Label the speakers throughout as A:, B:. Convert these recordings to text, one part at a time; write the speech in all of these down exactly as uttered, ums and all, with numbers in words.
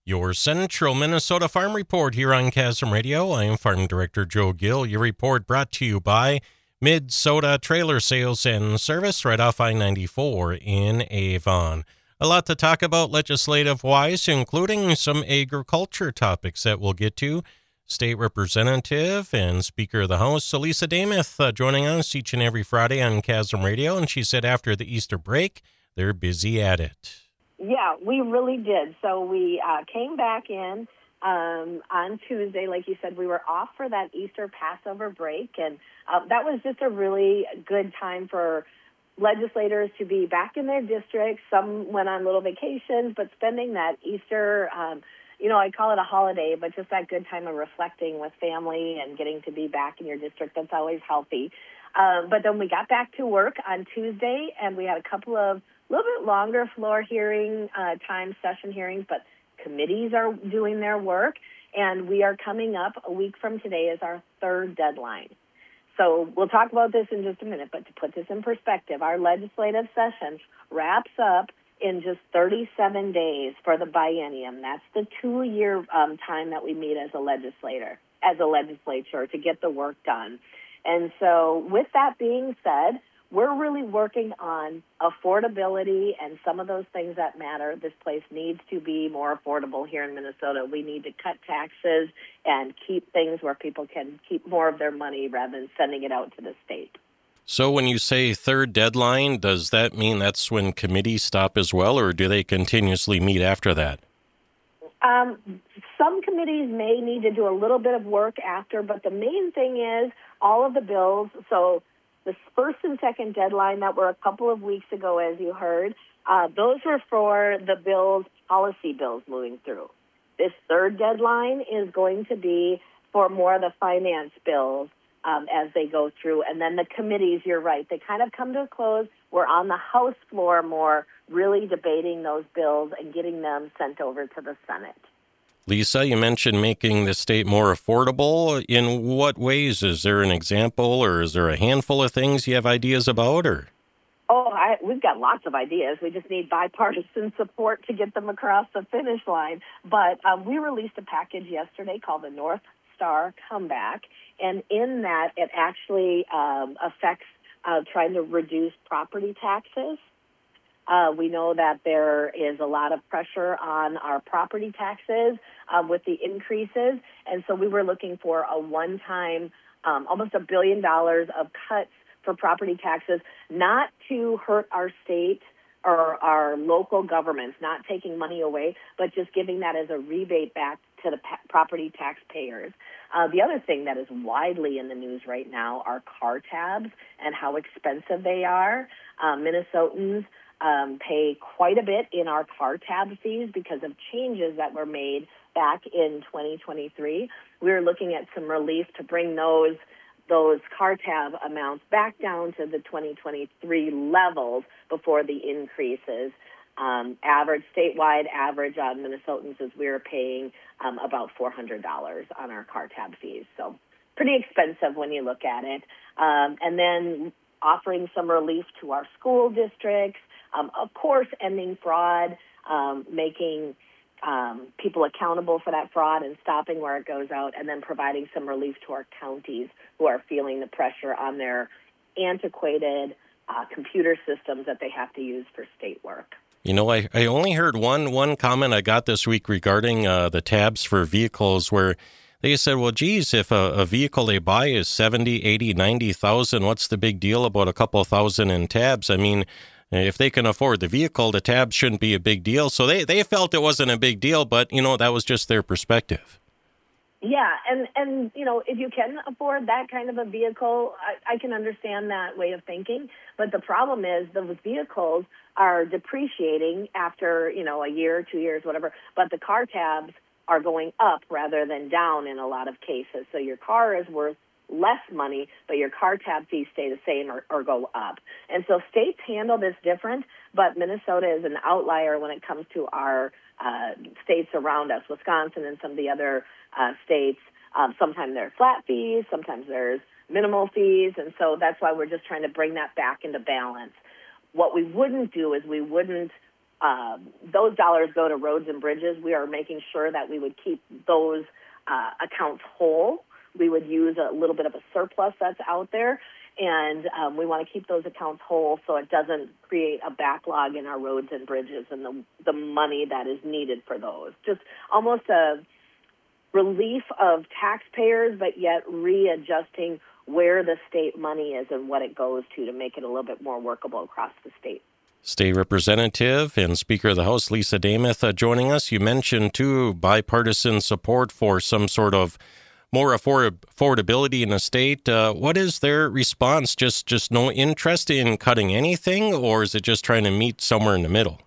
A: Your Central Minnesota Farm Report here on Chasm Radio. I am Farm Director Joe Gill. Your report brought to you by Mid-Soda Trailer Sales and Service right off I ninety-four in Avon. A lot to talk about legislative-wise, including some agriculture topics that we'll get to. State Representative and Speaker of the House, Elisa Dameth, uh, joining us each and every Friday on Chasm Radio, and she said after the Easter break, they're busy at it.
B: Yeah, we really did. So we uh, came back in um, on Tuesday. Like you said, we were off for that Easter Passover break, and uh, that was just a really good time for legislators to be back in their districts. Some went on little vacations, but spending that Easter, um, you know, I call it a holiday, but just that good time of reflecting with family and getting to be back in your district, that's always healthy. Um, but then we got back to work on Tuesday, and we had a couple of a little bit longer floor hearing uh, time, session hearings, but committees are doing their work, and we are coming up a week from today is our third deadline. So we'll talk about this in just a minute, but to put this in perspective, our legislative session wraps up in just thirty-seven days for the biennium. That's the two-year um, time that we meet as a legislator, as a legislature to get the work done. And so with that being said, we're really working on affordability and some of those things that matter. This place needs to be more affordable here in Minnesota. We need to cut taxes and keep things where people can keep more of their money rather than sending it out to the state.
A: So when you say third deadline, does that mean that's when committees stop as well, or do they continuously meet after that?
B: Um, some committees may need to do a little bit of work after, but the main thing is all of the bills, so the first and second deadline that were a couple of weeks ago, as you heard, uh, those were for the bills, policy bills moving through. This third deadline is going to be for more of the finance bills um, as they go through. And then the committees, you're right, they kind of come to a close. We're on the House floor more, really debating those bills and getting them sent over to the Senate.
A: Lisa, you mentioned making the state more affordable. In what ways? Is there an example, or is there a handful of things you have ideas about? Or
B: Oh, I, we've got lots of ideas. We just need bipartisan support to get them across the finish line. But um, we released a package yesterday called the North Star Comeback, and in that it actually um, affects uh, trying to reduce property taxes. Uh, we know that there is a lot of pressure on our property taxes uh, with the increases, and so we were looking for a one-time, um, almost a billion dollars of cuts for property taxes, not to hurt our state or our local governments, not taking money away, but just giving that as a rebate back to the pa- property taxpayers. Uh, the other thing that is widely in the news right now are car tabs and how expensive they are. Uh, Minnesotans Um, pay quite a bit in our car tab fees because of changes that were made back in twenty twenty-three. We were looking at some relief to bring those those car tab amounts back down to the twenty twenty-three levels before the increases. Um, average statewide average on Minnesotans is we're paying um, about four hundred dollars on our car tab fees. So pretty expensive when you look at it. Um, and then offering some relief to our school districts. Um, of course, ending fraud, um, making um, people accountable for that fraud and stopping where it goes out, and then providing some relief to our counties who are feeling the pressure on their antiquated uh, computer systems that they have to use for state work.
A: You know, I, I only heard one one comment I got this week regarding uh, the tabs for vehicles where they said, well, geez, if a, a vehicle they buy is seventy, eighty, ninety thousand, what's the big deal about a couple of thousand in tabs? I mean, if they can afford the vehicle, the tabs shouldn't be a big deal. So they, they felt it wasn't a big deal, but, you know, that was just their perspective.
B: Yeah, and, and you know, if you can afford that kind of a vehicle, I, I can understand that way of thinking. But the problem is those vehicles are depreciating after, you know, a year, two years, whatever. But the car tabs are going up rather than down in a lot of cases. So your car is worth less money, but your car tab fees stay the same or, or go up. And so states handle this different, but Minnesota is an outlier when it comes to our uh, states around us, Wisconsin and some of the other uh, states. Um, sometimes there are flat fees, sometimes there's minimal fees, and so that's why we're just trying to bring that back into balance. What we wouldn't do is we wouldn't um, those dollars go to roads and bridges. We are making sure that we would keep those uh, accounts whole. We would use a little bit of a surplus that's out there, and um, we want to keep those accounts whole so it doesn't create a backlog in our roads and bridges and the the money that is needed for those. Just almost a relief of taxpayers, but yet readjusting where the state money is and what it goes to to make it a little bit more workable across the state.
A: State Representative and Speaker of the House, Lisa Demuth, uh, joining us. You mentioned, too, bipartisan support for some sort of more afford- affordability in the state. Uh, what is their response? Just, just no interest in cutting anything, or is it just trying to meet somewhere in the middle?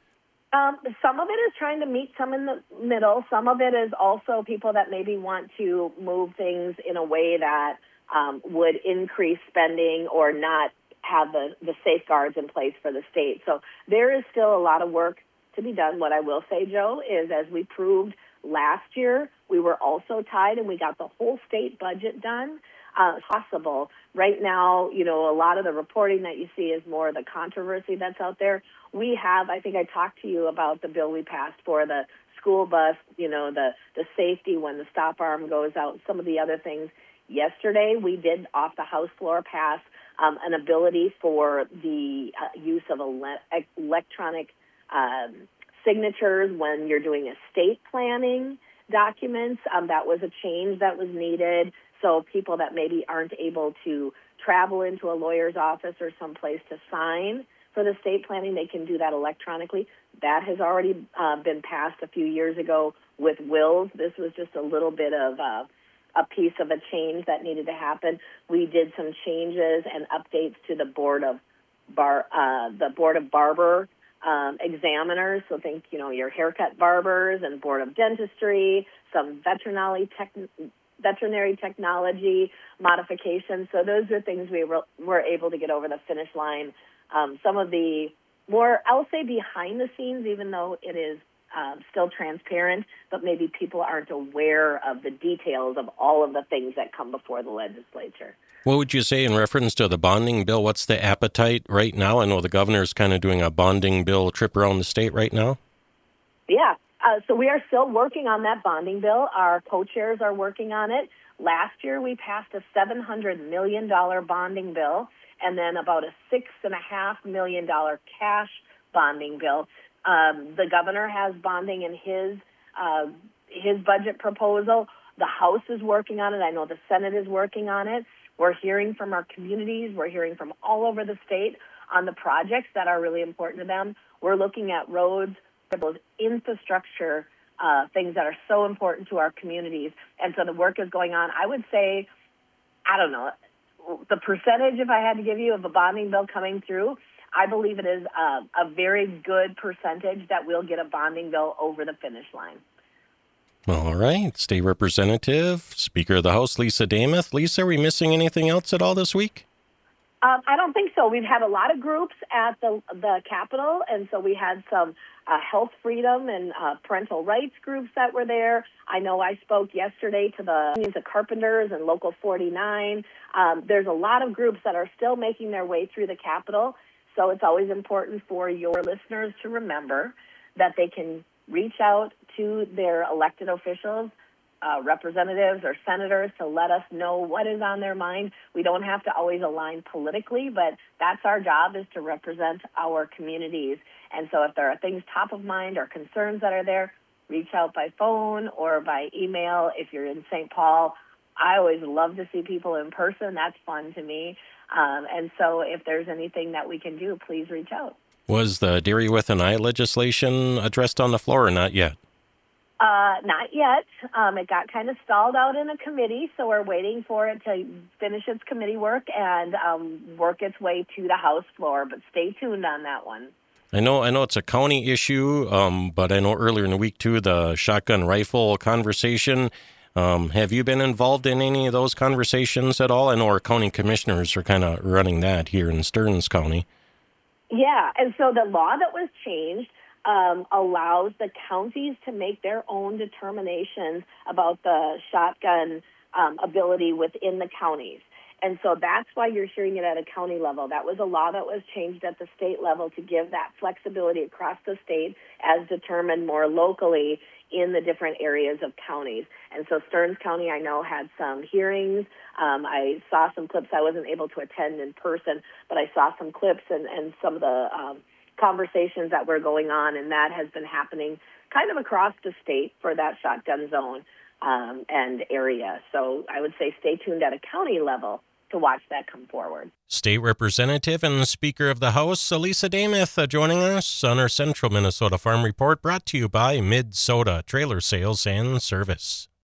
B: Um, some of it is trying to meet some in the middle. Some of it is also people that maybe want to move things in a way that um, would increase spending or not have the, the safeguards in place for the state. So there is still a lot of work to be done. What I will say, Joe, is as we proved last year, we were also tied and we got the whole state budget done. Uh, possible. Right now, you know, a lot of the reporting that you see is more the controversy that's out there. We have, I think I talked to you about the bill we passed for the school bus, you know, the, the safety when the stop arm goes out, some of the other things. Yesterday, we did, off the House floor, pass um, an ability for the uh, use of ele- electronic um, signatures when you're doing estate planning documents. Um, that was a change that was needed. So people that maybe aren't able to travel into a lawyer's office or someplace to sign for the estate planning, they can do that electronically. That has already uh, been passed a few years ago with wills. This was just a little bit of uh, a piece of a change that needed to happen. We did some changes and updates to the board of bar, uh, the board of barber um, examiners. So think, you know, your haircut barbers and board of dentistry, some veterinary tech. veterinary technology modifications. So those are things we were, were able to get over the finish line. Um, some of the more, I'll say behind the scenes, even though it is um, still transparent, but maybe people aren't aware of the details of all of the things that come before the legislature.
A: What would you say in reference to the bonding bill? What's the appetite right now? I know the governor's kind of doing a bonding bill trip around the state right now.
B: Yeah. Uh, so we are still working on that bonding bill. Our co-chairs are working on it. Last year, we passed a seven hundred million dollars bonding bill and then about a six point five million dollars cash bonding bill. Um, the governor has bonding in his uh, his budget proposal. The House is working on it. I know the Senate is working on it. We're hearing from our communities. We're hearing from all over the state on the projects that are really important to them. We're looking at roads, those infrastructure uh, things that are so important to our communities. And so the work is going on. I would say, I don't know, the percentage, if I had to give you, of a bonding bill coming through, I believe it is a, a very good percentage that we'll get a bonding bill over the finish line.
A: All right. State Representative, Speaker of the House, Lisa Demuth. Lisa, are we missing anything else at all this week?
B: Um, I don't think so. We've had a lot of groups at the the Capitol, and so we had some uh, health freedom and uh, parental rights groups that were there. I know I spoke yesterday to the Unions of Carpenters and Local forty-nine. Um, there's a lot of groups that are still making their way through the Capitol, so it's always important for your listeners to remember that they can reach out to their elected officials, Uh, representatives or senators, to let us know what is on their mind. We don't have to always align politically, but that's our job, is to represent our communities. And so if there are things top of mind or concerns that are there, reach out by phone or by email. If you're in Saint Paul, I always love to see people in person. That's fun to me. Um, and so if there's anything that we can do, please reach out.
A: Was the Dairy with an I legislation addressed on the floor or not yet?
B: Uh, not yet. Um, it got kind of stalled out in a committee, so we're waiting for it to finish its committee work and um, work its way to the House floor. But stay tuned on that one.
A: I know, I know it's a county issue, um, but I know earlier in the week too, the shotgun rifle conversation. Um, have you been involved in any of those conversations at all? I know our county commissioners are kind of running that here in Stearns County.
B: Yeah, and so the law that was changed Um, allows the counties to make their own determinations about the shotgun um, ability within the counties. And so that's why you're hearing it at a county level. That was a law that was changed at the state level to give that flexibility across the state as determined more locally in the different areas of counties. And so Stearns County, I know, had some hearings. Um, I saw some clips. I wasn't able to attend in person, but I saw some clips and, and some of the um, conversations that were going on, and that has been happening kind of across the state for that shotgun zone um, and area. So I would say stay tuned at a county level to watch that come forward.
A: State Representative and Speaker of the House, Elisa Dameth, uh, joining us on our Central Minnesota Farm Report, brought to you by Mid-Soda Trailer Sales and Service.